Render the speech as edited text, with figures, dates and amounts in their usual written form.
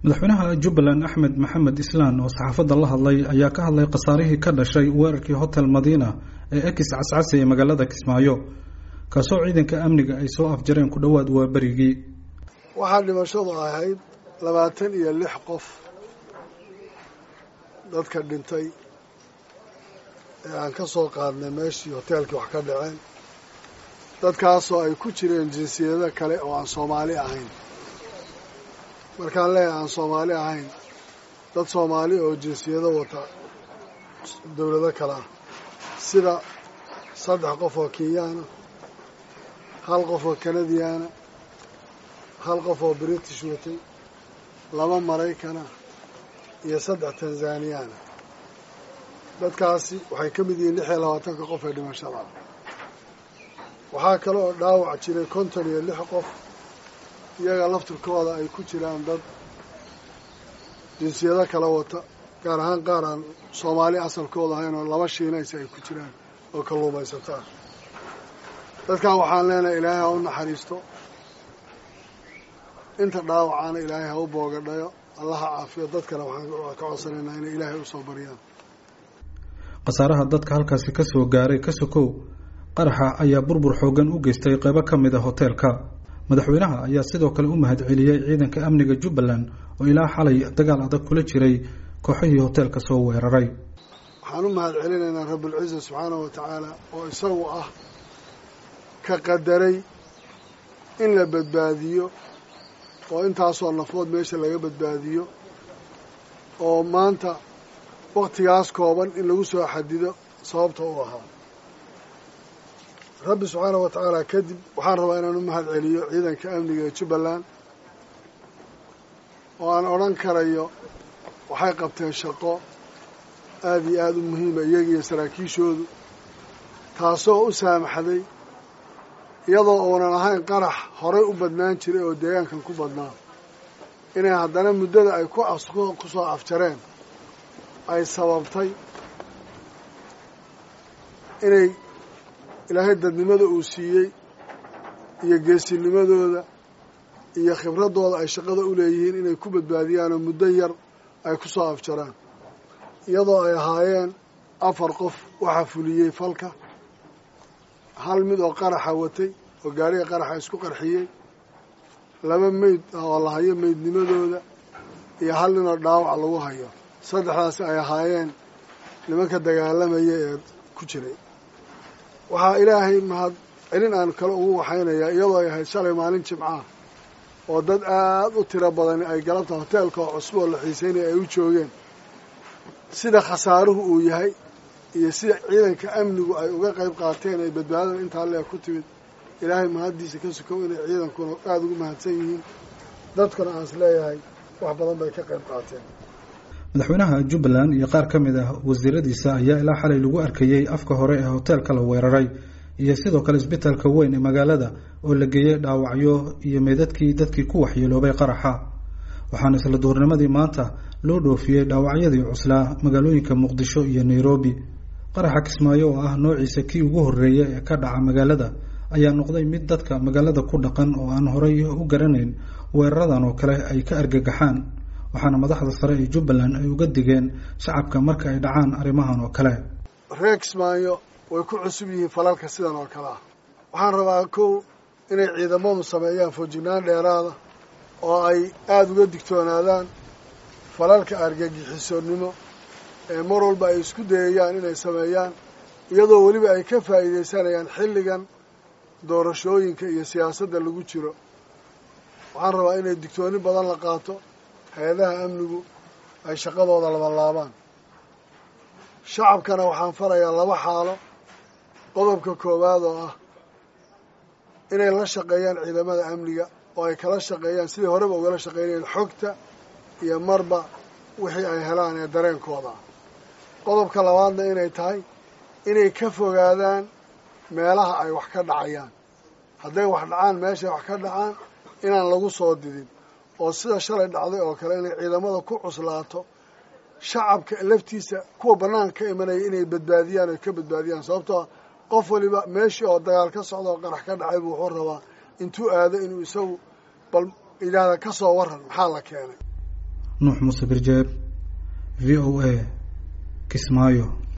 madaxweynaha Jubbaland Axmed Maxamed Islaan oo saxaafadda la hadlay ayaa ka hadlay qasaarihii ka dhashay weerarkii Hotel Madiina ee Ekis Cascase ee magaalada Kismaayo kaasoo ciidanka amniga ay soo afjareen ku dhawaad waa barigii waxaa dhimashadu ahayd 26 qof dadka dhintay ee aan ka soo qaadnay meeshii hoteelkii wax ka dhaceen dadkaasoo ay ku jireen jinsiyado kale oo aan Soomaali ahayn markaan leeyahay aan Soomaali ahayn dad Soomaali oo jinsiyado wata dawlado kale sida 3 qof oo Kenyan hal qof oo Canadian hal qof oo British watay 2 Maraykan iyo 3 Tanzanian dadkaasi waxay ka mid yihiin 26 qof ee dhimashada waxaa kale oo dhaawac jiray 56 qof iyaga laftirkooda ay ku jiraan dad jinsiyado kala wata gaar ahaan qaar aan Soomaali asalkooda ahayn oo 2 Shiinays ay ku jiraan oo kalluumaysataan dadka waxaan leenahay Ilaahay ha u naxariisto inta dhaawacana Ilaahay ha u boogadhayo Allah ha caafiyo dadkana waxaan ka codsanaynaa in Ilaahay u soo bariyaan qasaaraha dadka halkaasi ka soo gaaray ka sokow qaraxa ayaa burbur xoogan u geystay qaybo ka mid ah hoteelka madaxweynaha ayaa sidoo kale u mahadceliyay ciidanka amniga Jubbaland oo ilaa xalay dagaal adag kula jiray kooxihii hoteelka soo weeraray waxaan u mahadcelinaynaa Rabbul Ciisa subhanahu wa ta'ala oo isagu ah ka qadaray in la badbaadiyo oo intaasoo nafood meesha laga badbaadiyo oo maanta waqtigaas kooban in lagu soo xadido sababta u ahaa Rabbi subhanahu wa ta'ala kadib waxaan rabaa inaan u mahadceliyo ciidanka amniga ee Jubbaland oo aan oran karayo waxay qabteen shaqo aad iyo aad u muhiim ah iyaga saraakiishoodu taasoo u saamaxday iyadoo oonan ahayn qarax horey u badnaan jiray oo deegaankan ku badnaa inay haddana muddada ay ku soo afjareen ay sababtay inay Ilaahay dadnimada uu siiyey iyo geesinimadooda iyo khibradooda ay shaqada u leeyihiin inay ku badbaadiyaan oo muddo yar ay ku soo afjaraan iyadoo ay ahaayeen 4 qof waxa fuliyay falka hal mid oo qaraxa watay oo gaariga qaraxa isku qarxiyay 2 meyd oo la hayo meydnimadooda iyo hal nin oo dhaawac lagu hayo saddexdaas ay ahaayeen nimanka dagaalamaya ee ku jiray waxaa Ilaahay mahad celin aan kale ugu waxaynayaa iyadoo ay ahayd shalay maalin Jimcaha oo dad aad u tiro badan ay galabta hoteelka cusub oo la xiiseynay ay u joogeen sida khasaaruhu uu yahay iyo sida ciidanka amnigu ay uga qayb qaateen ay badbaadada inta alle ku timid Ilaahay mahadiisa ka sukow inay ciidankuna aad ugu mahadsan yihiin dadkuna aan isleeyahay wax badan bay ka qayb qaateen madaxweynaha Jubbaland iyo qaar ka mid ah wasiiradiisa ayaa ilaa xalay lagu arkayay afka hore ee hoteelka la weeraray iyo sidoo kale isbitaalka weyn ee magaalada oo la geeyay dhaawacyo iyo dadkii ku waxyeeloobay qaraxa waxaana isla doornimadii maanta loo dhoofiyay dhaawacyadii cuslaa magaalooyinka Muqdisho iyo Nairobi qaraxa Kismaayo oo ah noociisa kii ugu horeeyay ee ka dhaca magaalada ayaa noqday mid dadka magaalada ku dhaqan oo aan horey u garanayn weeraradan oo kale ay ka argagaxaan waxaana madaxda sare ee Jubbaland ay uga digeen shacabka marka ay dhacaan arrimahan oo kale reer Kismaayo way ku cusub yihiin falalka sidan oo kale waxaan rabaa inay ciidamadu sameeyaan foojignaan dheeraada oo ay aad uga digtoonaadaan falalka argagixisonimo ee mar walba ay isku dayayaan inay sameeyaan iyadoo weliba ay ka faa'iideysanayaan xilligan doorashooyinka iyo siyaasadda lagu jiro waxaan rabaa inay digtooni badan la qaato hay'adaha amnigu ay shaqadooda laabaan shacabkana waxaan farayaa 2 xaalo qodobka koowaad oo ah inay la shaqeeyaan ciidamada amniga oo ay kala shaqeeyaan sidii horeba uga shaqeynayeen xogta iyo marba wixii ay helaan ee dareenkooda qodobka labaadna inay tahay inay ka fogaadaan meelaha ay wax ka dhacayaan hadday wax dhacaan meesha wax ka dhacaan inaan lagu soo didin oo sida shalay dhacday oo kale inay ciidamada ku cuslaato shacabka laftiisa kuwa banaanka imanaya inay badbaadiyaan oo ka badbaadiyaan sababtoo qof waliba meeshii oo dagaal ka socdo oo qarax ka dhacay buu wuxuu rabaa intuu aado inuu isagu bal ilaada ka soo waran maxaa la keenay nuux muuse birjeeb VOA Kismaayo.